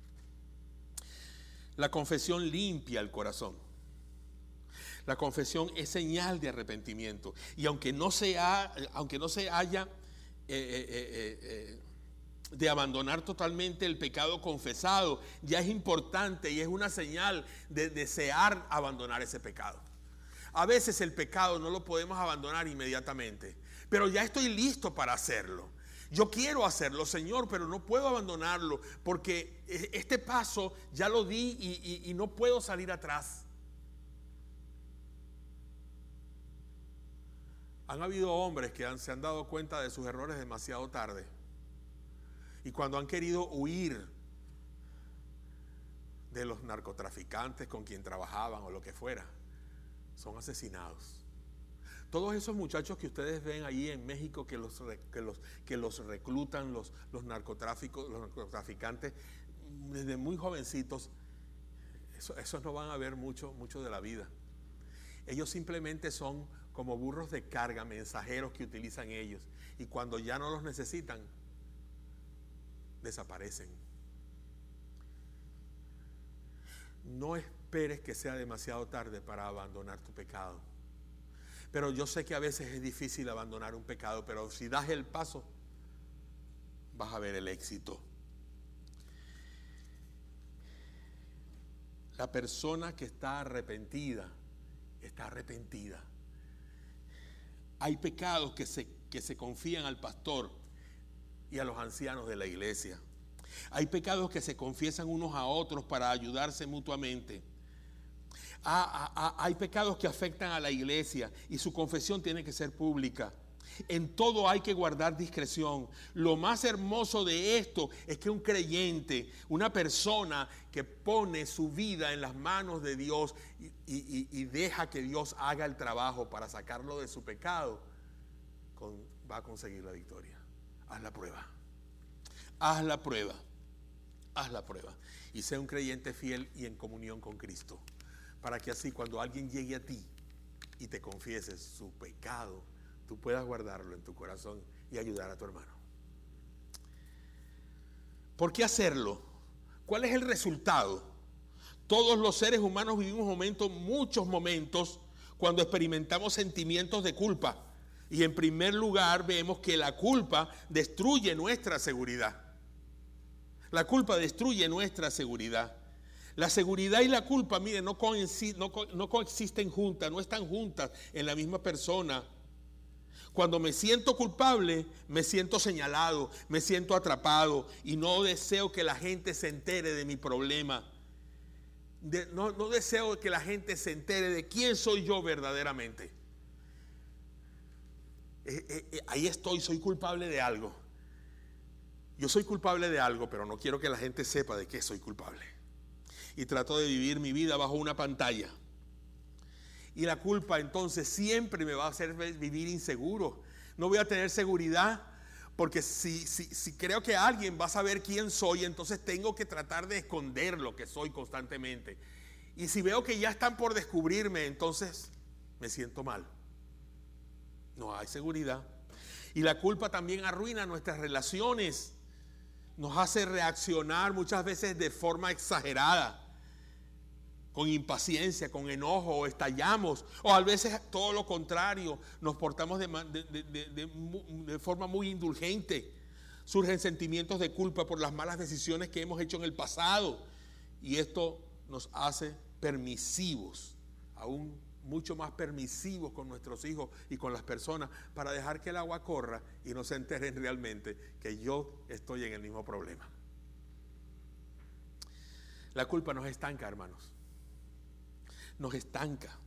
La confesión limpia el corazón. La confesión es señal de arrepentimiento. Y aunque no se, ha, aunque no se haya eh, eh, eh, eh, de abandonar totalmente el pecado confesado, ya es importante y es una señal de desear abandonar ese pecado. A veces el pecado no lo podemos abandonar inmediatamente, pero ya estoy listo para hacerlo. Yo quiero hacerlo, Señor, pero no puedo abandonarlo porque este paso ya lo di y, y, y no puedo salir atrás. Han habido hombres que han, se han dado cuenta de sus errores demasiado tarde. Y cuando han querido huir de los narcotraficantes con quien trabajaban o lo que fuera, son asesinados. Todos esos muchachos que ustedes ven ahí en México que los, que los, que los reclutan los, los, narcotráficos, los narcotraficantes desde muy jovencitos, eso, esos no van a ver mucho, mucho de la vida. Ellos simplemente son como burros de carga, mensajeros que utilizan ellos. Y cuando ya no los necesitan, desaparecen. No esperes que sea demasiado tarde para abandonar tu pecado. Pero yo sé que a veces es difícil abandonar un pecado, pero si das el paso, vas a ver el éxito. La persona que está arrepentida, está arrepentida. Hay pecados que se, que se confían al pastor y a los ancianos de la iglesia. Hay pecados que se confiesan unos a otros para ayudarse mutuamente. Ah, ah, ah, hay pecados que afectan a la iglesia y su confesión tiene que ser pública. En todo hay que guardar discreción. Lo más hermoso de esto es que un creyente, una persona que pone su vida en las manos de Dios y, y, y deja que Dios haga el trabajo para sacarlo de su pecado, con, va a conseguir la victoria. Haz la prueba. Haz la prueba. Haz la prueba. Y sea un creyente fiel y en comunión con Cristo. Para que así cuando alguien llegue a ti y te confiese su pecado, tú puedas guardarlo en tu corazón y ayudar a tu hermano. ¿Por qué hacerlo? ¿Cuál es el resultado? Todos los seres humanos vivimos momentos, muchos momentos, cuando experimentamos sentimientos de culpa. Y en primer lugar vemos que la culpa destruye nuestra seguridad. La culpa destruye nuestra seguridad. La seguridad y la culpa, miren, no, coexisten, no, no coexisten juntas, no están juntas en la misma persona. Cuando me siento culpable, me siento señalado, me siento atrapado y no deseo que la gente se entere de mi problema. De, no, no deseo que la gente se entere de quién soy yo verdaderamente. Eh, eh, eh, ahí estoy, soy culpable de algo. yo soy culpable de algo, pero no quiero que la gente sepa de qué soy culpable. Y trato de vivir mi vida bajo una pantalla. Y la culpa entonces siempre me va a hacer vivir inseguro. No voy a tener seguridad porque si, si, si creo que alguien va a saber quién soy, entonces tengo que tratar de esconder lo que soy constantemente. Y si veo que ya están por descubrirme, entonces me siento mal. No hay seguridad. Y la culpa también arruina nuestras relaciones. Nos hace reaccionar muchas veces de forma exagerada, con impaciencia, con enojo, o estallamos, o a veces todo lo contrario, nos portamos de, de, de, de, de forma muy indulgente. Surgen sentimientos de culpa por las malas decisiones que hemos hecho en el pasado, y esto nos hace permisivos, aún mucho más permisivos con nuestros hijos y con las personas, para dejar que el agua corra y no se enteren realmente que yo estoy en el mismo problema. La culpa nos estanca, hermanos. Nos estanca.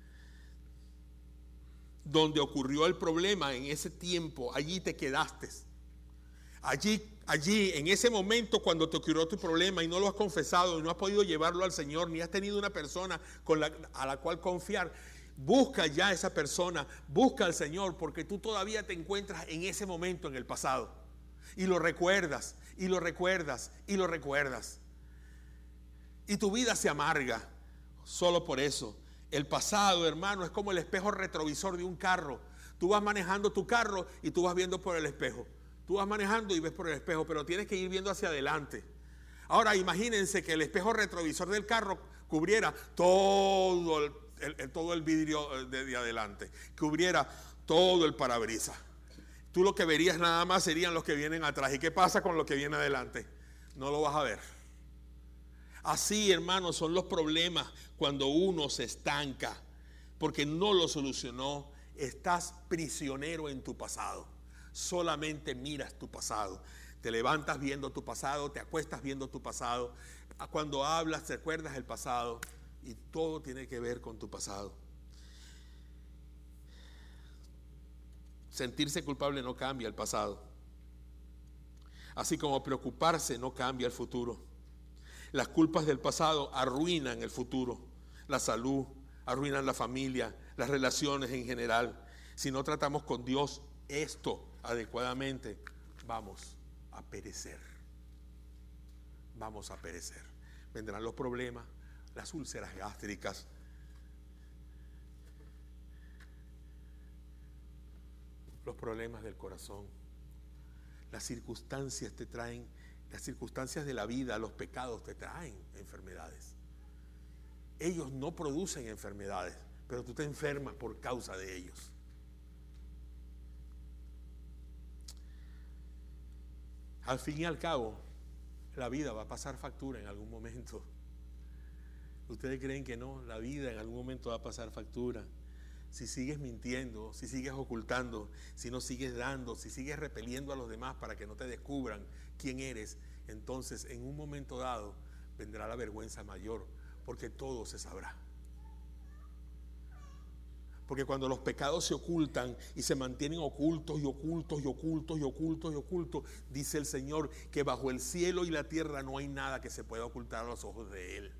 Donde ocurrió el problema, en ese tiempo, allí te quedaste. Allí, allí, en ese momento cuando te ocurrió tu problema y no lo has confesado y no has podido llevarlo al Señor, ni has tenido una persona con la, a la cual confiar, busca ya a esa persona, busca al Señor, porque tú todavía te encuentras en ese momento en el pasado. Y lo recuerdas, y lo recuerdas, y lo recuerdas. Y tu vida se amarga. Solo por eso. El pasado, hermano, es como el espejo retrovisor de un carro. Tú vas manejando tu carro y tú vas viendo por el espejo. Tú vas manejando y ves por el espejo, pero tienes que ir viendo hacia adelante. Ahora imagínense que el espejo retrovisor del carro cubriera todo el, el, todo el vidrio de, de adelante, cubriera todo el parabrisas. Tú lo que verías nada más serían los que vienen atrás. ¿Y qué pasa con lo que viene adelante? No lo vas a ver. Así, hermanos, son los problemas cuando uno se estanca porque no lo solucionó. Estás prisionero en tu pasado. Solamente miras tu pasado. Te levantas viendo tu pasado, te acuestas viendo tu pasado. Cuando hablas te acuerdas el pasado y todo tiene que ver con tu pasado. Sentirse culpable no cambia el pasado. Así como preocuparse no cambia el futuro. Las culpas del pasado arruinan el futuro, la salud, arruinan la familia, las relaciones en general. Si no tratamos con Dios esto adecuadamente, vamos a perecer. Vamos a perecer. Vendrán los problemas, las úlceras gástricas, los problemas del corazón. Las circunstancias te traen Las circunstancias de la vida, los pecados te traen enfermedades. Ellos no producen enfermedades, pero tú te enfermas por causa de ellos. Al fin y al cabo, la vida va a pasar factura en algún momento. ¿Ustedes creen que no? La vida en algún momento va a pasar factura. Si sigues mintiendo, si sigues ocultando, si no sigues dando, si sigues repeliendo a los demás para que no te descubran quién eres, entonces en un momento dado vendrá la vergüenza mayor, porque todo se sabrá. Porque cuando los pecados se ocultan y se mantienen ocultos y ocultos y ocultos y ocultos y ocultos, dice el Señor que bajo el cielo y la tierra no hay nada que se pueda ocultar a los ojos de Él.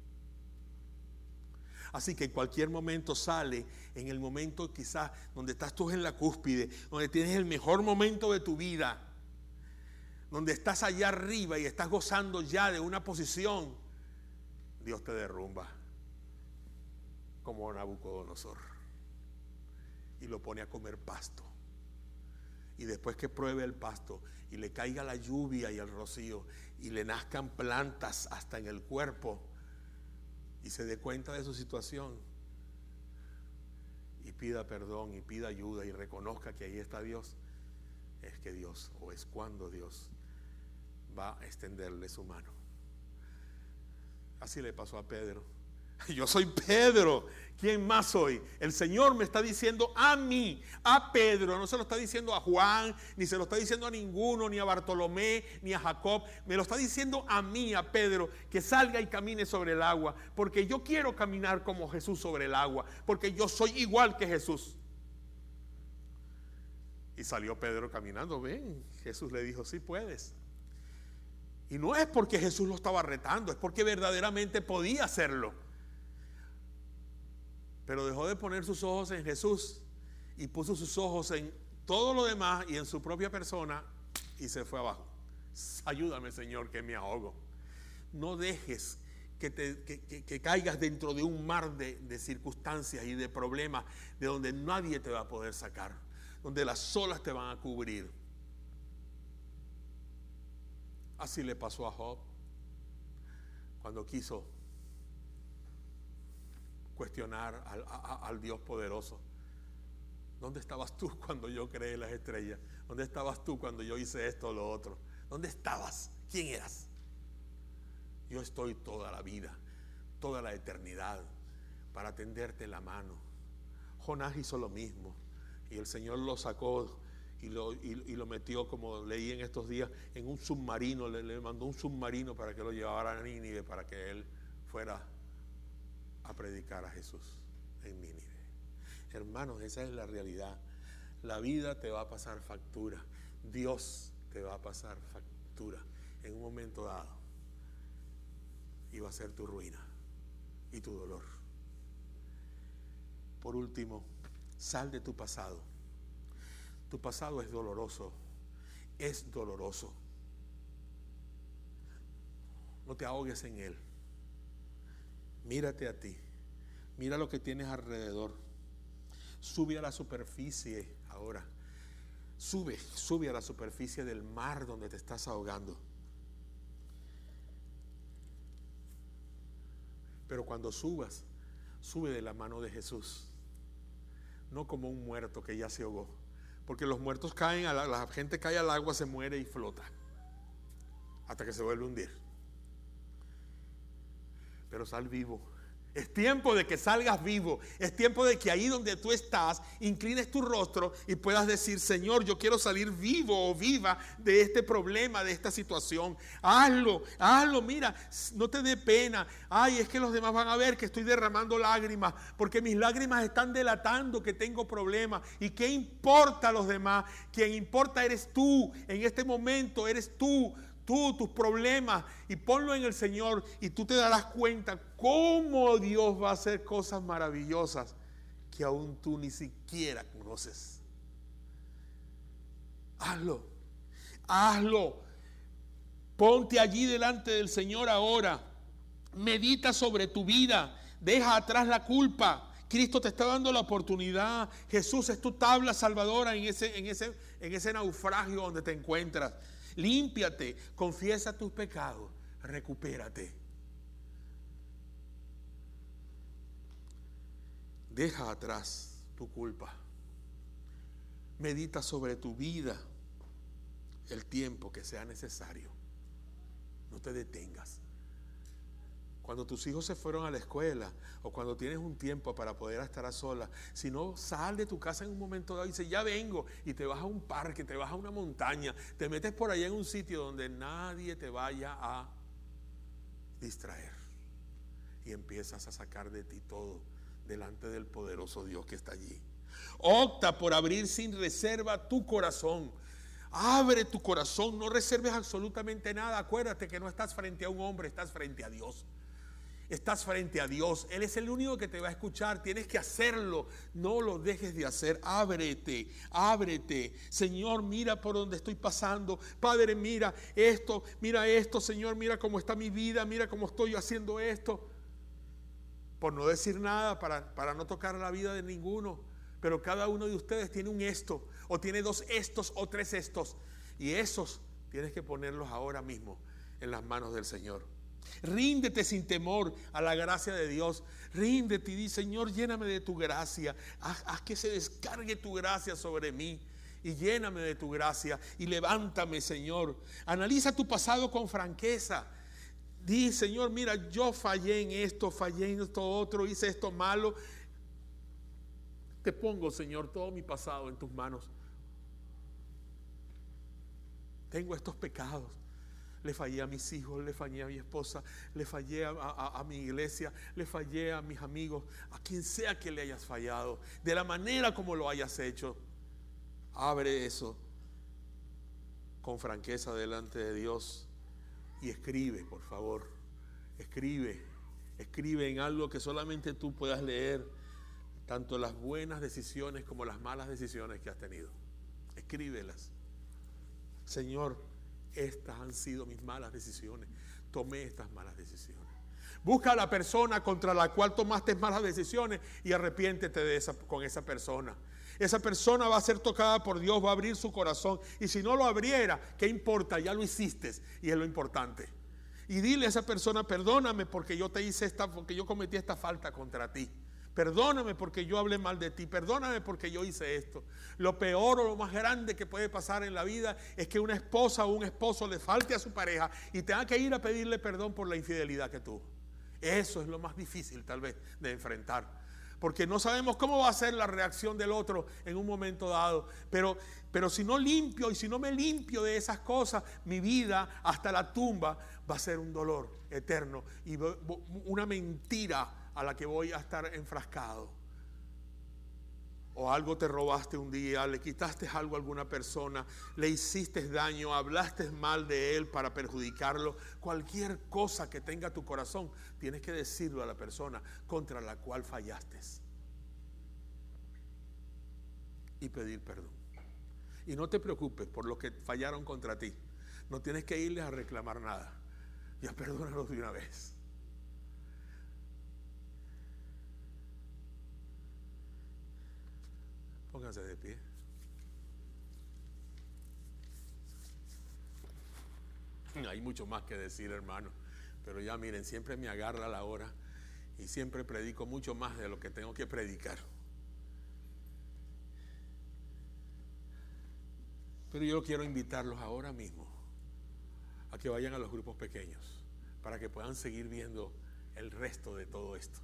Así que en cualquier momento sale, en el momento quizás donde estás tú en la cúspide, donde tienes el mejor momento de tu vida, donde estás allá arriba y estás gozando ya de una posición, Dios te derrumba como Nabucodonosor y lo pone a comer pasto. Y después que pruebe el pasto y le caiga la lluvia y el rocío y le nazcan plantas hasta en el cuerpo, y se dé cuenta de su situación y pida perdón y pida ayuda y reconozca que ahí está Dios, es que Dios, o es cuando Dios va a extenderle su mano. Así le pasó a Pedro. Yo soy Pedro. ¿Quién más soy? El Señor me está diciendo a mí, a Pedro. No se lo está diciendo a Juan, ni se lo está diciendo a ninguno, ni a Bartolomé, ni a Jacob. Me lo está diciendo a mí, a Pedro, que salga y camine sobre el agua. Porque yo quiero caminar como Jesús sobre el agua. Porque yo soy igual que Jesús. Y salió Pedro caminando. Ven, Jesús le dijo, sí puedes. Y no es porque Jesús lo estaba retando, es porque verdaderamente podía hacerlo. Pero dejó de poner sus ojos en Jesús y puso sus ojos en todo lo demás y en su propia persona y se fue abajo. Ayúdame, Señor, que me ahogo. No dejes que, te, que, que, que caigas dentro de un mar de, de circunstancias y de problemas de donde nadie te va a poder sacar, donde las olas te van a cubrir. Así le pasó a Job cuando quiso cuestionar al, a, al Dios poderoso. ¿Dónde estabas tú cuando yo creé las estrellas? ¿Dónde estabas tú cuando yo hice esto o lo otro? ¿Dónde estabas? ¿Quién eras? Yo estoy toda la vida, toda la eternidad para tenderte la mano. Jonás hizo lo mismo y el Señor lo sacó y lo, y, y lo metió, como leí en estos días, en un submarino. Le, le mandó un submarino para que lo llevara a Nínive, para que él fuera a predicar a Jesús en Nínive. Hermanos, esa es la realidad. La vida te va a pasar factura. Dios te va a pasar factura en un momento dado. Y va a ser tu ruina y tu dolor. Por último, sal de tu pasado. Tu pasado es doloroso. Es doloroso. No te ahogues en él. Mírate a ti. Mira lo que tienes alrededor. Sube a la superficie ahora. Sube, sube a la superficie del mar donde te estás ahogando. Pero cuando subas, sube de la mano de Jesús. No como un muerto que ya se ahogó. Porque los muertos caen, a la, la gente cae al agua, se muere y flota. Hasta que se vuelve a hundir. Pero sal vivo. Es tiempo de que salgas vivo. Es tiempo de que ahí donde tú estás, inclines tu rostro y puedas decir: Señor, yo quiero salir vivo o viva de este problema, de esta situación. Hazlo, hazlo, mira, no te dé pena. Ay, es que los demás van a ver que estoy derramando lágrimas, porque mis lágrimas están delatando que tengo problemas. ¿Y qué importa a los demás? Quien importa eres tú. En este momento eres tú. Tú, tus problemas, y ponlo en el Señor, y tú te darás cuenta cómo Dios va a hacer cosas maravillosas que aún tú ni siquiera conoces. Hazlo, hazlo. Ponte allí delante del Señor ahora. Medita sobre tu vida. Deja atrás la culpa. Cristo te está dando la oportunidad. Jesús es tu tabla salvadora en ese, en ese, en ese naufragio donde te encuentras. Límpiate, confiesa tus pecados, recupérate. Deja atrás tu culpa. Medita sobre tu vida el tiempo que sea necesario. No te detengas. Cuando tus hijos se fueron a la escuela o cuando tienes un tiempo para poder estar a solas, si no, sal de tu casa en un momento dado y dice: ya vengo, y te vas a un parque, te vas a una montaña, te metes por allá en un sitio donde nadie te vaya a distraer y empiezas a sacar de ti todo delante del poderoso Dios que está allí. Opta por abrir sin reserva tu corazón. Abre tu corazón, no reserves absolutamente nada. Acuérdate que no estás frente a un hombre, estás frente a Dios. Estás frente a Dios. Él es el único que te va a escuchar. Tienes que hacerlo. No lo dejes de hacer. Ábrete, ábrete. Señor, mira por donde estoy pasando. Padre, mira esto, mira esto. Señor, mira cómo está mi vida. Mira cómo estoy haciendo esto. Por no decir nada, para, para no tocar la vida de ninguno. Pero cada uno de ustedes tiene un esto, o tiene dos estos, o tres estos. Y esos tienes que ponerlos ahora mismo en las manos del Señor. Ríndete sin temor a la gracia de Dios. Ríndete y di: Señor, lléname de tu gracia. Haz, haz que se descargue tu gracia sobre mí. Y lléname de tu gracia y levántame, Señor. Analiza tu pasado con franqueza. Di: Señor, mira, yo fallé en esto, fallé en esto otro, hice esto malo. Te pongo, Señor, todo mi pasado en tus manos. Tengo estos pecados. Le fallé a mis hijos, le fallé a mi esposa, le fallé a, a, a mi iglesia, le fallé a mis amigos, a quien sea que le hayas fallado, de la manera como lo hayas hecho. Abre eso con franqueza delante de Dios Y escribe, por favor, escribe, escribe en algo que solamente tú puedas leer, tanto las buenas decisiones como las malas decisiones que has tenido. Escríbelas. Señor, estas han sido mis malas decisiones. Tomé estas malas decisiones. Busca a la persona contra la cual tomaste malas decisiones y arrepiéntete de esa, con esa persona. Esa persona va a ser tocada por Dios, va a abrir su corazón. Y si no lo abriera, ¿qué importa? Ya lo hiciste y es lo importante. Y dile a esa persona, perdóname porque yo te hice esta, porque yo cometí esta falta contra ti. Perdóname porque yo hablé mal de ti. Perdóname porque yo hice esto. Lo peor o lo más grande que puede pasar en la vida es que una esposa o un esposo le falte a su pareja y tenga que ir a pedirle perdón por la infidelidad que tuvo. Eso es lo más difícil tal vez de enfrentar, porque no sabemos cómo va a ser la reacción del otro en un momento dado. Pero, pero si no limpio y si no me limpio de esas cosas, mi vida hasta la tumba va a ser un dolor eterno y una mentira a la que voy a estar enfrascado. O algo te robaste un día, le quitaste algo a alguna persona, le hiciste daño, hablaste mal de él para perjudicarlo. Cualquier cosa que tenga tu corazón, tienes que decirlo a la persona contra la cual fallaste y pedir perdón. Y no te preocupes por los que fallaron contra ti. No tienes que irles a reclamar nada. Ya perdónalos de una vez. Pónganse de pie. Hay mucho más que decir, hermano, pero ya miren, siempre me agarra la hora y siempre predico mucho más de lo que tengo que predicar. Pero yo quiero invitarlos ahora mismo a que vayan a los grupos pequeños para que puedan seguir viendo el resto de todo esto.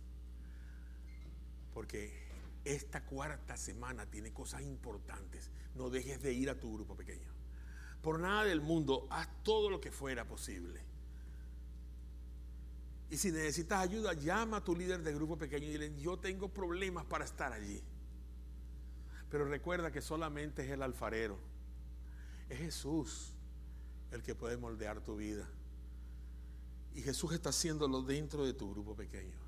Porque esta cuarta semana tiene cosas importantes. No dejes de ir a tu grupo pequeño. Por nada del mundo, haz todo lo que fuera posible. Y si necesitas ayuda, llama a tu líder de grupo pequeño y dile, yo tengo problemas para estar allí. Pero recuerda que solamente es el alfarero. Es Jesús el que puede moldear tu vida. Y Jesús está haciéndolo dentro de tu grupo pequeño.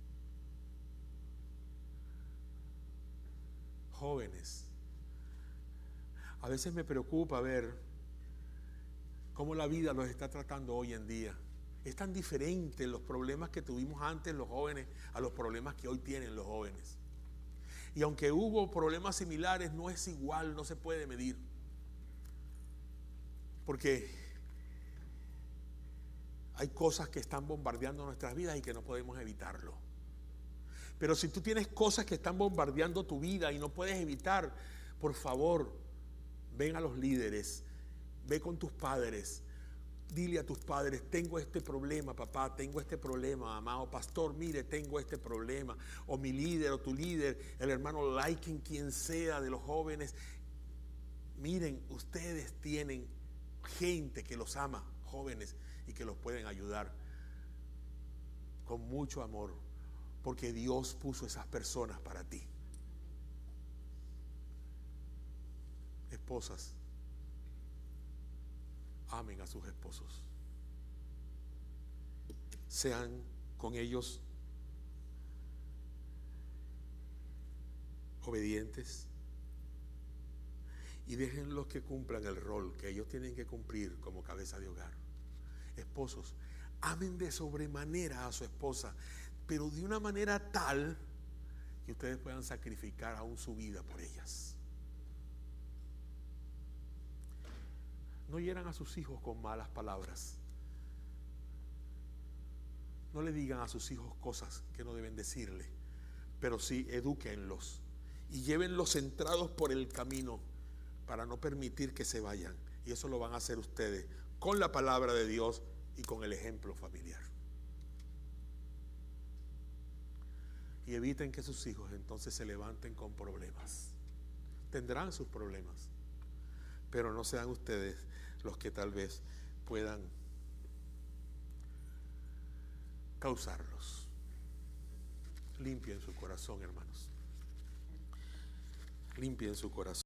Jóvenes, a veces me preocupa ver cómo la vida los está tratando hoy en día. Es tan diferente los problemas que tuvimos antes los jóvenes a los problemas que hoy tienen los jóvenes. Y aunque hubo problemas similares, no es igual, no se puede medir. Porque hay cosas que están bombardeando nuestras vidas y que no podemos evitarlo. Pero si tú tienes cosas que están bombardeando tu vida y no puedes evitar, por favor, ven a los líderes, ve con tus padres, dile a tus padres, tengo este problema, papá, tengo este problema, amado pastor, mire, tengo este problema. O mi líder, o tu líder, el hermano Laiken, quien sea de los jóvenes. Miren, ustedes tienen gente que los ama, jóvenes, y que los pueden ayudar con mucho amor. Porque Dios puso esas personas para ti. Esposas, amen a sus esposos. Sean con ellos obedientes y déjenlos que cumplan el rol que ellos tienen que cumplir como cabeza de hogar. Esposos, amen de sobremanera a su esposa, pero de una manera tal que ustedes puedan sacrificar aún su vida por ellas. No hieran a sus hijos con malas palabras. No le digan a sus hijos cosas que no deben decirle, pero sí edúquenlos y llévenlos centrados por el camino para no permitir que se vayan. Y eso lo van a hacer ustedes con la palabra de Dios y con el ejemplo familiar. Y eviten que sus hijos entonces se levanten con problemas. Tendrán sus problemas, pero no sean ustedes los que tal vez puedan causarlos. Limpien su corazón, hermanos. Limpien su corazón.